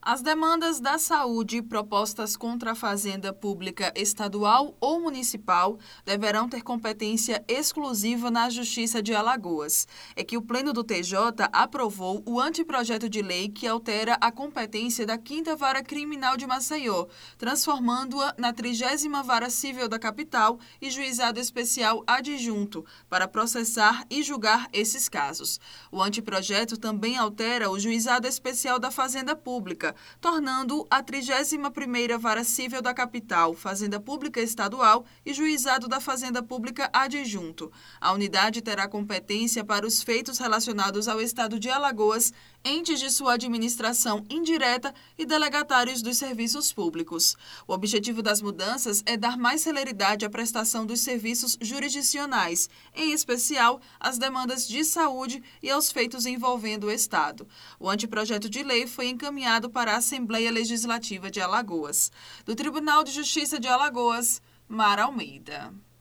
As demandas da saúde propostas contra a Fazenda Pública Estadual ou Municipal deverão ter competência exclusiva na Justiça de Alagoas. É que o Pleno do TJ aprovou o anteprojeto de lei que altera a competência da 5ª Vara Criminal de Maceió, transformando-a na 30ª Vara Civil da capital e Juizado Especial Adjunto, para processar e julgar esses casos. O anteprojeto também altera o Juizado Especial da Fazenda Pública, tornando a 31ª Vara Civil da capital, Fazenda Pública Estadual e Juizado da Fazenda Pública Adjunto. A unidade terá competência para os feitos relacionados ao Estado de Alagoas, entes de sua administração indireta e delegatários dos serviços públicos. O objetivo das mudanças é dar mais celeridade à prestação dos serviços jurisdicionais, em especial às demandas de saúde e aos feitos envolvendo o Estado. O anteprojeto de lei foi encaminhado para a Assembleia Legislativa de Alagoas. Do Tribunal de Justiça de Alagoas, Mara Almeida.